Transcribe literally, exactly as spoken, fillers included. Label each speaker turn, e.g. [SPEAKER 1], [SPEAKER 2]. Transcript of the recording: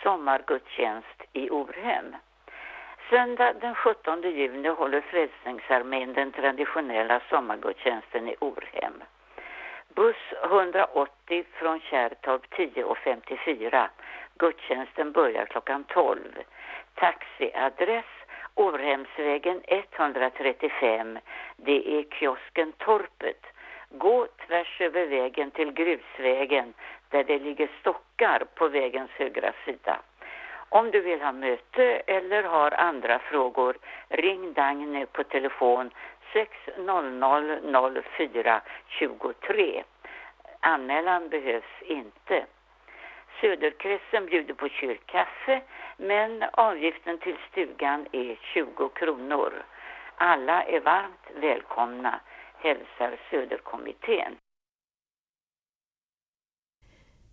[SPEAKER 1] sommargudstjänst i Orhem. Söndag den sjuttonde juni håller Frälsningsarmén den traditionella sommargudstjänsten i Orhem. Buss hundraåttio från Kärrtorp tio och femtiofyra. Gudstjänsten börjar klockan tolv. Taxiadress Orhemsvägen etthundratrettiofem. Det är kiosken Torpet. Gå tvärs över vägen till grusvägen där det ligger stockar på vägens högra sida. Om du vill ha möte eller har andra frågor, ring Dagny på telefon sex noll noll noll fyra tjugotre. Anmälan behövs inte. Söderkretsen bjuder på kyrkkaffe, men avgiften till stugan är tjugo kronor. Alla är varmt välkomna, hälsar Söderkommittén.